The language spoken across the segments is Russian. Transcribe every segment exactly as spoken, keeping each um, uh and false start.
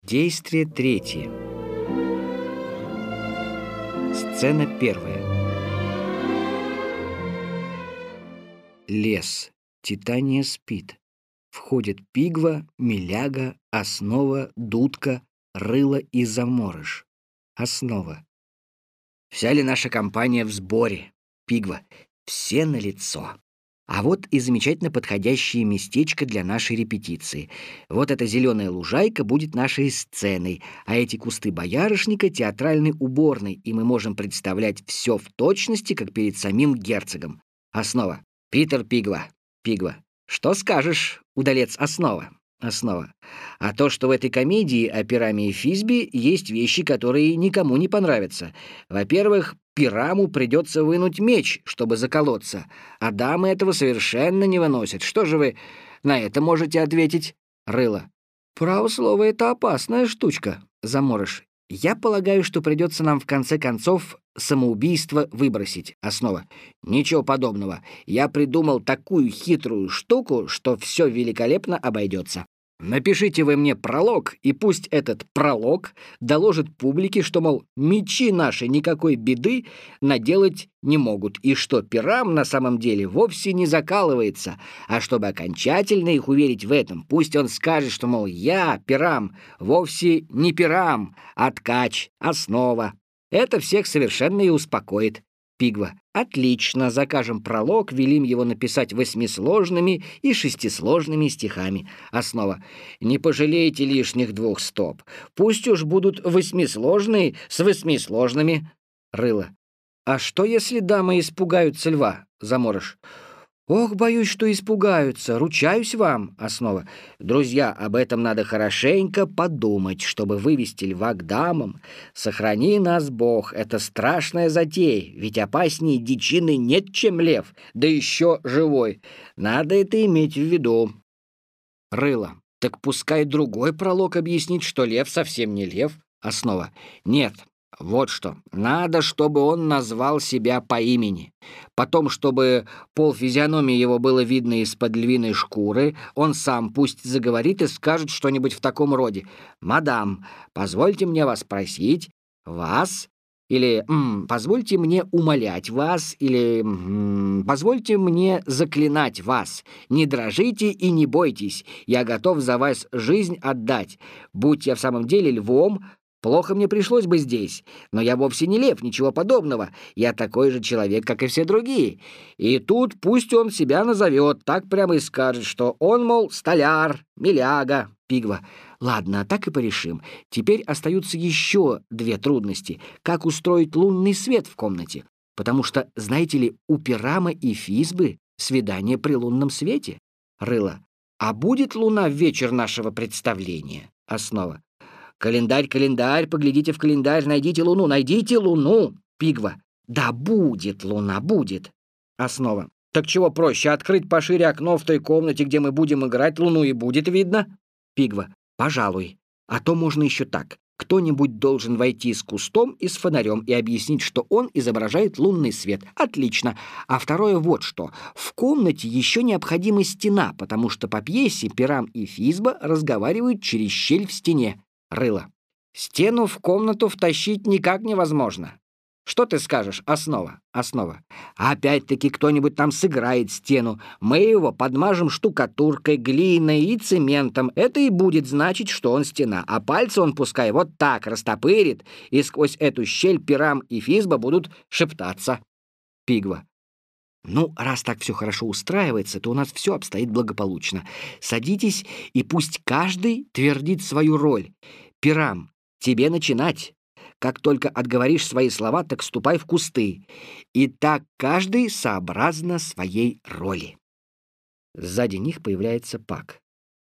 Действие третье. Сцена первая. Лес. Титания спит. Входят Пигва, Миляга, Основа, Дудка, Рыло и Заморыш. Основа. Вся ли наша компания в сборе? Пигва. Все налицо. А вот и замечательно подходящее местечко для нашей репетиции. Вот эта зеленая лужайка будет нашей сценой, а эти кусты боярышника — театральной уборной, и мы можем представлять все в точности, как перед самим герцогом. Основа. Питер Пигва. Пигва. Что скажешь, удалец Основа? Основа. А то, что в этой комедии о Пираме и Физбе есть вещи, которые никому не понравятся. Во-первых, Пираму придется вынуть меч, чтобы заколоться, а дамы этого совершенно не выносят. Что же вы на это можете ответить? Рыло. Право слово, это опасная штучка. Заморыш. Я полагаю, что придется нам в конце концов самоубийство выбросить. Основа. Ничего подобного. Я придумал такую хитрую штуку, что все великолепно обойдется. Напишите вы мне пролог, и пусть этот пролог доложит публике, что, мол, мечи наши никакой беды наделать не могут, и что Пирам на самом деле вовсе не закалывается, а чтобы окончательно их уверить в этом, пусть он скажет, что, мол, я, Пирам, вовсе не Пирам, а ткач, Основа. Это всех совершенно и успокоит. Пигва. Отлично, закажем пролог, велим его написать восьмисложными и шестисложными стихами. Основа. Не пожалейте лишних двух стоп. Пусть уж будут восьмисложные с восьмисложными. Рыло. А что, если дамы испугаются льва? Заморыш. Ох, боюсь, что испугаются. Ручаюсь вам. Основа. Друзья, об этом надо хорошенько подумать, чтобы вывести льва к дамам. Сохрани нас, Бог, это страшная затея, ведь опаснее дичины нет, чем лев, да еще живой. Надо это иметь в виду. Рыло. Так пускай другой пролог объяснит, что лев совсем не лев. Основа. Нет. Вот что. Надо, чтобы он назвал себя по имени. Потом, чтобы полфизиономии его было видно из-под львиной шкуры, он сам пусть заговорит и скажет что-нибудь в таком роде. «Мадам, позвольте мне вас просить, вас...» Или м, «Позвольте мне умолять вас», или м, «Позвольте мне заклинать вас. Не дрожите и не бойтесь, я готов за вас жизнь отдать. Будь я в самом деле львом, плохо мне пришлось бы здесь, но я вовсе не лев, ничего подобного. Я такой же человек, как и все другие. И тут пусть он себя назовет, так прямо и скажет, что он, мол, столяр, миляга». Пигва. Ладно, так и порешим. Теперь остаются еще две трудности. Как устроить лунный свет в комнате? Потому что, знаете ли, у Пирама и Физбы свидание при лунном свете. Рыло. А будет луна в вечер нашего представления? Основа. Календарь, календарь, поглядите в календарь, найдите луну, найдите луну. Пигва. Да будет луна, будет. Основа. Так чего проще, открыть пошире окно в той комнате, где мы будем играть, луну и будет видно? Пигва. Пожалуй. А то можно еще так. Кто-нибудь должен войти с кустом и с фонарем и объяснить, что он изображает лунный свет. Отлично. А второе вот что. В комнате еще необходима стена, потому что по пьесе Пирам и Физба разговаривают через щель в стене. Рыло. Стену в комнату втащить никак невозможно. Что ты скажешь, Основа? Основа. Опять-таки кто-нибудь там сыграет стену. Мы его подмажем штукатуркой, глиной и цементом. Это и будет значить, что он стена. А пальцы он пускай вот так растопырит, и сквозь эту щель Пирам и Физба будут шептаться. Пигва. Ну, раз так все хорошо устраивается, то у нас все обстоит благополучно. Садитесь, и пусть каждый твердит свою роль. Пирам, тебе начинать. Как только отговоришь свои слова, так ступай в кусты. И так каждый сообразно своей роли. Сзади них появляется Пак.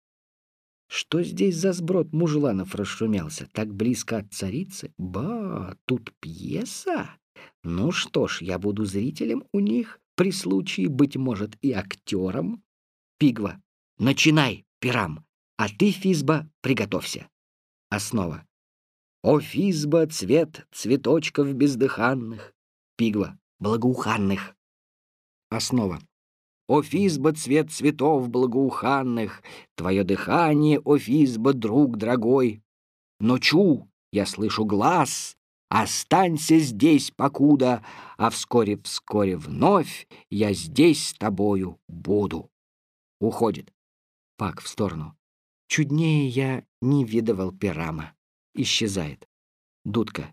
Что здесь за сброд мужланов расшумелся? Так близко от царицы? Ба, тут пьеса? Ну что ж, я буду зрителем у них, при случае, быть может, и актером. Пигва. Начинай, Пирам, а ты, Физба, приготовься. Основа. О, Физба, цвет цветочков бездыханных. Пигва. Благоуханных. Основа. О, Физба, цвет цветов благоуханных. Твое дыхание, о, Физба, друг дорогой. Но чу, я слышу глаз, останься здесь покуда, а вскоре-вскоре вновь я здесь с тобою буду. Уходит. Пак в сторону. Чуднее я не видывал пирама. Исчезает. Дудка.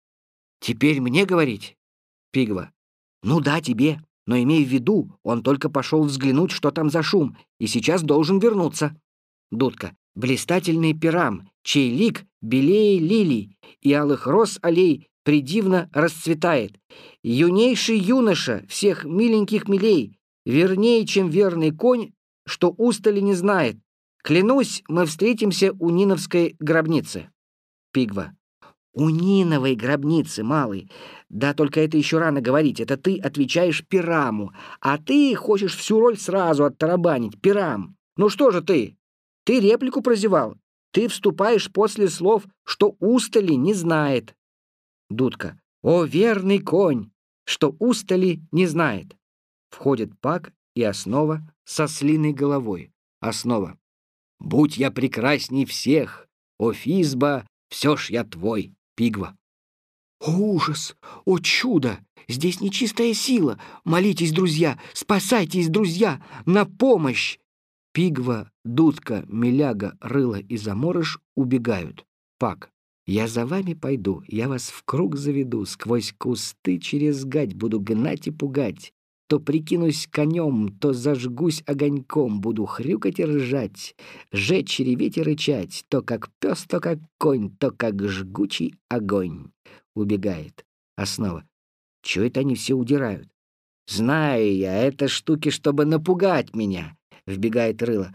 Теперь мне говорить? Пигва. Ну да, тебе. Но имей в виду, он только пошел взглянуть, что там за шум, и сейчас должен вернуться. Дудка. Блистательный пирам, чей лик белее лилий, и алых роз аллей придивно расцветает. Юнейший юноша, всех миленьких милей, вернее, чем верный конь, что устали не знает. Клянусь, мы встретимся у Ниновской гробницы. Пигва. У Ниновой гробницы, малый. Да только это еще рано говорить, это ты отвечаешь Пираму, а ты хочешь всю роль сразу оттарабанить. Пирам. Ну что же ты? Ты реплику прозевал. Ты вступаешь после слов, что устали не знает. Дудка. О, верный конь, что устали не знает. Входит Пак и Основа со ослиной головой. Основа. Будь я прекрасней всех, о Физба, все ж я твой. Пигва. О, ужас! О, чудо! Здесь нечистая сила! Молитесь, друзья! Спасайтесь, друзья! На помощь! Пигва, Дудка, Миляга, Рыло и Заморыш убегают. Пак. Я за вами пойду, я вас в круг заведу, сквозь кусты через гать буду гнать и пугать. То прикинусь конем, то зажгусь огоньком, буду хрюкать и ржать, жечь, реветь и рычать, то как пес, то как конь, то как жгучий огонь. Убегает. Основа. Чего это они все удирают? Знаю я, это штуки, чтобы напугать меня. Вбегает Рыло.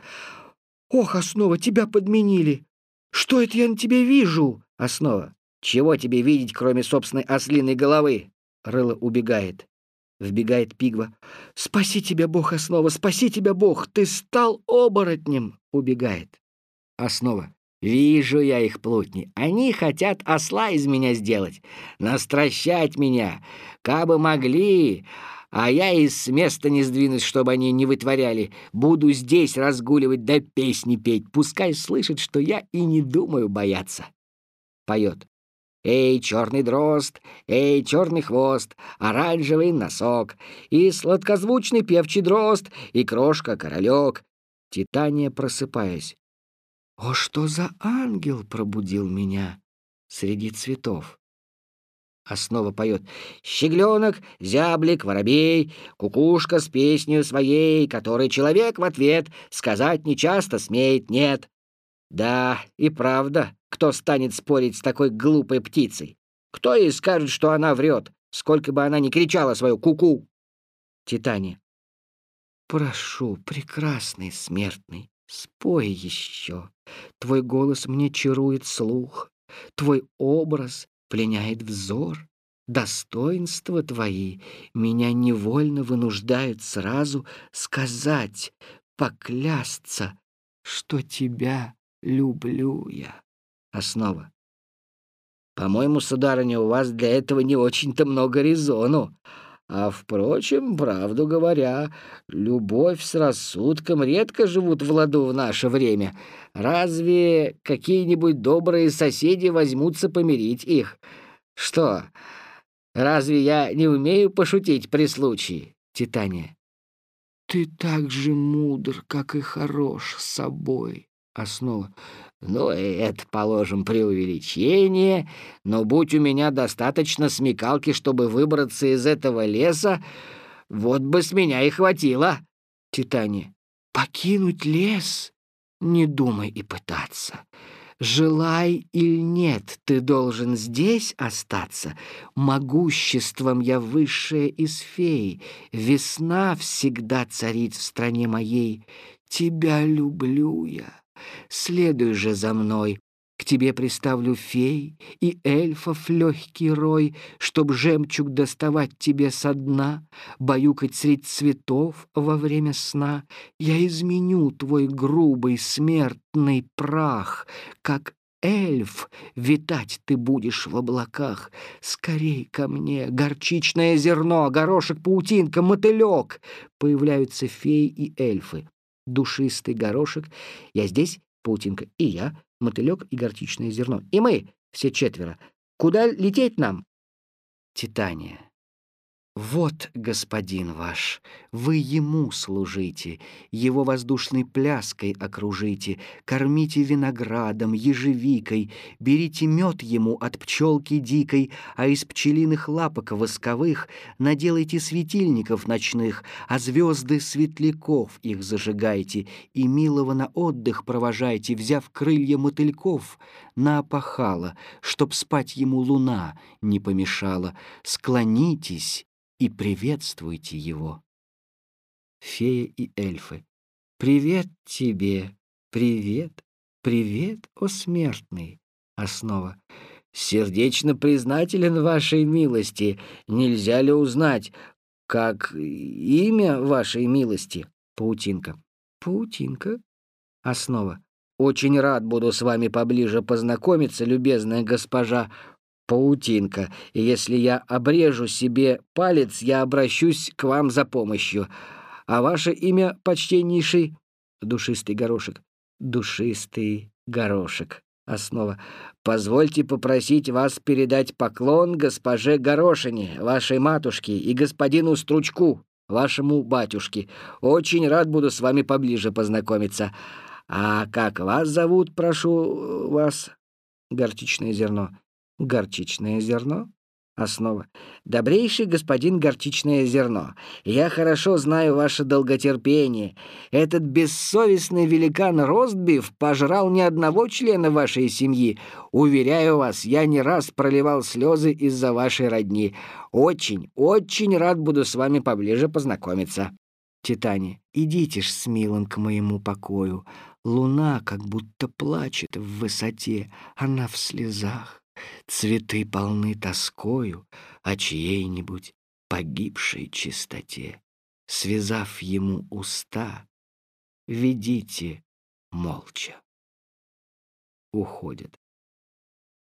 Ох, Основа, тебя подменили. Что это я на тебе вижу? Основа. Чего тебе видеть, кроме собственной ослиной головы? Рыло убегает. Вбегает Пигва. «Спаси тебя, Бог, Основа! Спаси тебя, Бог! Ты стал оборотнем!» Убегает. Основа. «Вижу я их, плутни. Они хотят осла из меня сделать, настращать меня. Кабы могли, а я и с места не сдвинусь, чтобы они не вытворяли. Буду здесь разгуливать да песни петь. Пускай слышат, что я и не думаю бояться». Поет. Эй, черный дрозд, эй, черный хвост, оранжевый носок, и сладкозвучный певчий дрозд, и крошка-королек. Титания, просыпаясь. О, что за ангел пробудил меня среди цветов? Основа поет. Щегленок, зяблик, воробей, кукушка с песней своей, которой человек в ответ сказать нечасто смеет нет. Да, и правда, кто станет спорить с такой глупой птицей? Кто ей скажет, что она врет, сколько бы она ни кричала свою ку-ку? Титания. Прошу, прекрасный смертный, спой еще. Твой голос мне чарует слух, твой образ пленяет взор. Достоинства твои меня невольно вынуждают сразу сказать, поклясться, что тебя люблю я. Основа. По-моему, сударыня, у вас для этого не очень-то много резону. А, впрочем, правду говоря, любовь с рассудком редко живут в ладу в наше время. Разве какие-нибудь добрые соседи возьмутся помирить их? Что, разве я не умею пошутить при случае? Титания. Ты так же мудр, как и хорош с собой. Основа. Ну, это, положим, преувеличение, но будь у меня достаточно смекалки, чтобы выбраться из этого леса, вот бы с меня и хватило. Титания. Покинуть лес? Не думай и пытаться. Желай или нет, ты должен здесь остаться. Могуществом я высшая из фей. Весна всегда царит в стране моей. Тебя люблю я. Следуй же за мной. К тебе приставлю фей и эльфов легкий рой, чтоб жемчуг доставать тебе со дна, баюкать средь цветов во время сна. Я изменю твой грубый смертный прах, как эльф витать ты будешь в облаках. Скорей ко мне, горчичное зерно, горошек, паутинка, мотылек. Появляются феи и эльфы. Душистый горошек. Я здесь, паутинка, и я. Мотылек и горчичное зерно. И мы, все четверо. Куда лететь нам? Титания. Вот господин ваш, вы ему служите, его воздушной пляской окружите, кормите виноградом, ежевикой, берите мед ему от пчелки дикой, а из пчелиных лапок восковых наделайте светильников ночных, а звезды светляков их зажигайте, и милого на отдых провожайте, взяв крылья мотыльков на опахало, чтоб спать ему луна не помешала. Склонитесь и приветствуйте его. Фея и эльфы. Привет тебе, привет, привет, о смертный. Основа. Сердечно признателен вашей милости. Нельзя ли узнать, как имя вашей милости? Паутинка. Паутинка. Основа. Очень рад буду с вами поближе познакомиться, любезная госпожа Паутинка, и если я обрежу себе палец, я обращусь к вам за помощью. А ваше имя, почтеннейший? Душистый горошек. Душистый горошек. Основа. Позвольте попросить вас передать поклон госпоже Горошине, вашей матушке, и господину Стручку, вашему батюшке. Очень рад буду с вами поближе познакомиться. А как вас зовут, прошу вас? Горчичное зерно. Горчичное зерно? Основа. Добрейший господин горчичное зерно, я хорошо знаю ваше долготерпение. Этот бессовестный великан Ростбиф пожрал ни одного члена вашей семьи. Уверяю вас, я не раз проливал слезы из-за вашей родни. Очень, очень рад буду с вами поближе познакомиться. Титания. Идите ж с милым к моему покою. Луна как будто плачет в высоте, она в слезах. Цветы полны тоскою о чьей-нибудь погибшей чистоте. Связав ему уста, ведите молча. Уходят.